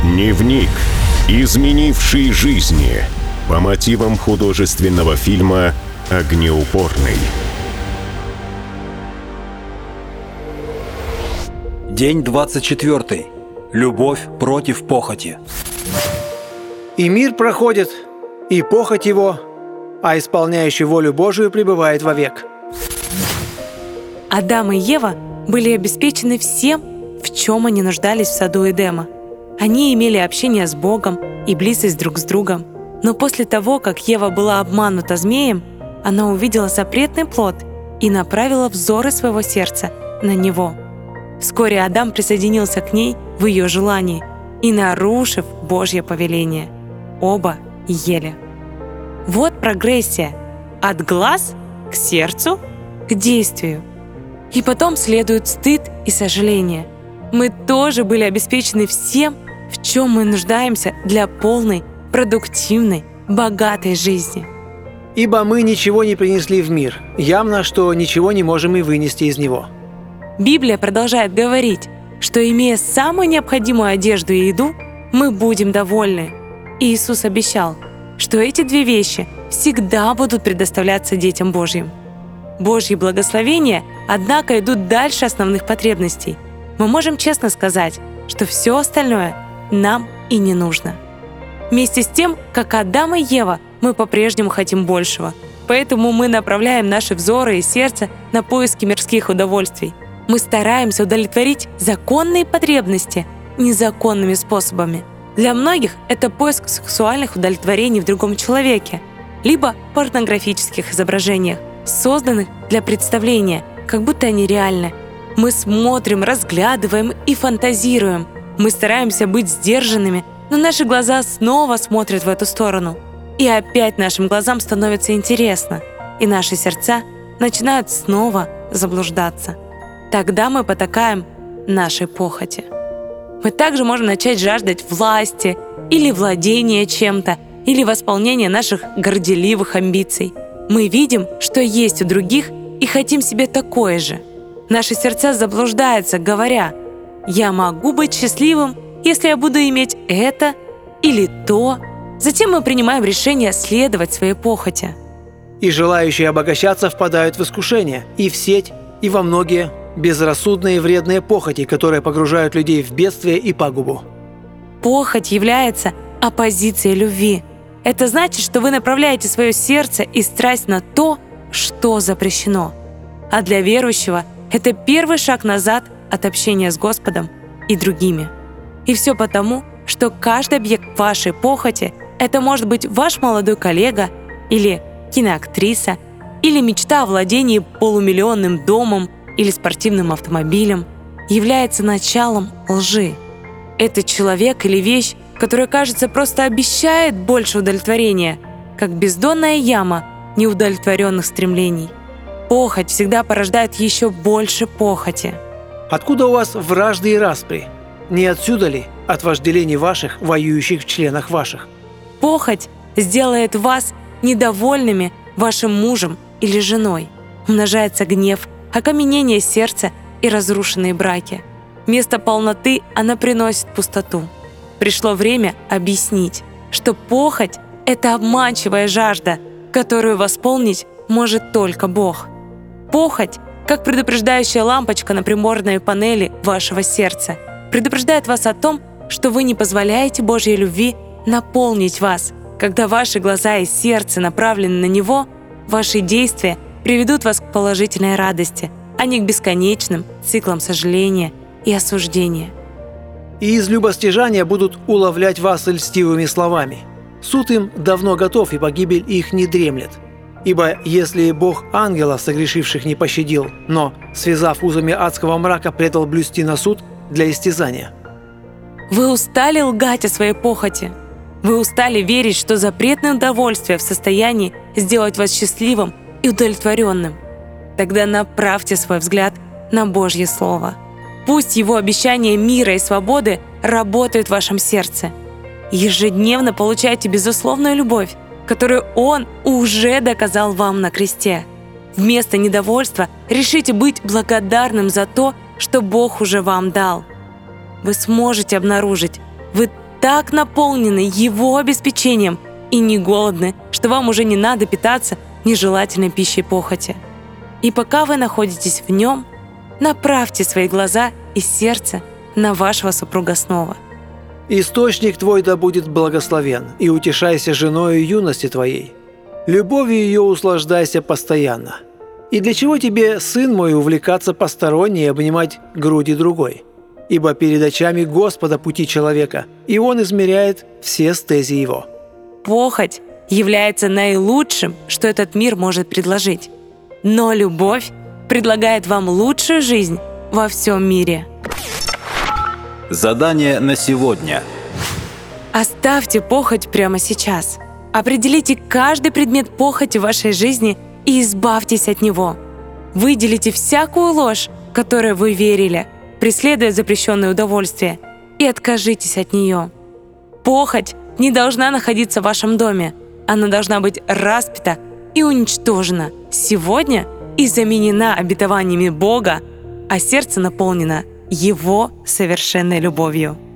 Дневник, изменивший жизни, по мотивам художественного фильма «Огнеупорный». День 24. Любовь против похоти. «И мир проходит, и похоть его, а исполняющий волю Божию пребывает вовек». Адам и Ева были обеспечены всем, в чем они нуждались в саду Эдема. Они имели общение с Богом и близость друг с другом. Но после того, как Ева была обманута змеем, она увидела запретный плод и направила взоры своего сердца на него. Вскоре Адам присоединился к ней в ее желании и, нарушив Божье повеление, оба ели. Вот прогрессия от глаз к сердцу, к действию. И потом следует стыд и сожаление. Мы тоже были обеспечены всем, в чем мы нуждаемся для полной, продуктивной, богатой жизни. «Ибо мы ничего не принесли в мир, явно, что ничего не можем и вынести из него». Библия продолжает говорить, что, имея самую необходимую одежду и еду, мы будем довольны. И Иисус обещал, что эти две вещи всегда будут предоставляться детям Божьим. Божьи благословения, однако, идут дальше основных потребностей. Мы можем честно сказать, что все остальное нам и не нужно. Вместе с тем, как Адам и Ева, мы по-прежнему хотим большего. Поэтому мы направляем наши взоры и сердце на поиски мирских удовольствий. Мы стараемся удовлетворить законные потребности незаконными способами. Для многих это поиск сексуальных удовлетворений в другом человеке, либо порнографических изображениях, созданных для представления, как будто они реальны. Мы смотрим, разглядываем и фантазируем. Мы стараемся быть сдержанными, но наши глаза снова смотрят в эту сторону. И опять нашим глазам становится интересно, и наши сердца начинают снова заблуждаться. Тогда мы потакаем нашей похоти. Мы также можем начать жаждать власти или владения чем-то, или восполнения наших горделивых амбиций. Мы видим, что есть у других, и хотим себе такое же. Наши сердца заблуждаются, говоря: «Я могу быть счастливым, если я буду иметь это или то». Затем мы принимаем решение следовать своей похоти. «И желающие обогащаться впадают в искушение, и в сеть, и во многие безрассудные и вредные похоти, которые погружают людей в бедствие и пагубу». Похоть является оппозицией любви. Это значит, что вы направляете свое сердце и страсть на то, что запрещено. А для верующего это первый шаг назад от общения с Господом и другими. И все потому, что каждый объект вашей похоти — это может быть ваш молодой коллега или киноактриса, или мечта о владении полумиллионным домом или спортивным автомобилем, является началом лжи. Это человек или вещь, которая, кажется, просто обещает больше удовлетворения, как бездонная яма неудовлетворенных стремлений. Похоть всегда порождает еще больше похоти. «Откуда у вас вражды и распри? Не отсюда ли от вожделений ваших, воюющих в членах ваших?» Похоть сделает вас недовольными вашим мужем или женой. Умножается гнев, окаменение сердца и разрушенные браки. Вместо полноты она приносит пустоту. Пришло время объяснить, что похоть — это обманчивая жажда, которую восполнить может только Бог. Похоть, как предупреждающая лампочка на приборной панели вашего сердца, предупреждает вас о том, что вы не позволяете Божьей любви наполнить вас. Когда ваши глаза и сердце направлены на Него, ваши действия приведут вас к положительной радости, а не к бесконечным циклам сожаления и осуждения. «И из любостяжания будут уловлять вас льстивыми словами. Суд им давно готов, и погибель их не дремлет. Ибо если Бог ангела согрешивших не пощадил, но, связав узами адского мрака, предал блюсти на суд для истязания». Вы устали лгать о своей похоти? Вы устали верить, что запретное удовольствие в состоянии сделать вас счастливым и удовлетворенным? Тогда направьте свой взгляд на Божье Слово. Пусть Его обещания мира и свободы работают в вашем сердце. Ежедневно получайте безусловную любовь, которую Он уже доказал вам на кресте. Вместо недовольства решите быть благодарным за то, что Бог уже вам дал. Вы сможете обнаружить, вы так наполнены Его обеспечением и не голодны, что вам уже не надо питаться нежелательной пищей похоти. И пока вы находитесь в Нем, направьте свои глаза и сердце на вашего супруга снова. Источник твой да будет благословен, и утешайся женою юности твоей. Любовью ее услаждайся постоянно. И для чего тебе, сын мой, увлекаться посторонней и обнимать груди другой? Ибо перед очами Господа пути человека, и Он измеряет все стези его». Похоть является наилучшим, что этот мир может предложить. Но любовь предлагает вам лучшую жизнь во всем мире. Задание на сегодня. Оставьте похоть прямо сейчас. Определите каждый предмет похоти в вашей жизни и избавьтесь от него. Выделите всякую ложь, которой вы верили, преследуя запрещенное удовольствие, и откажитесь от нее. Похоть не должна находиться в вашем доме. Она должна быть распята и уничтожена сегодня и заменена обетованиями Бога, а сердце наполнено Его совершенной любовью.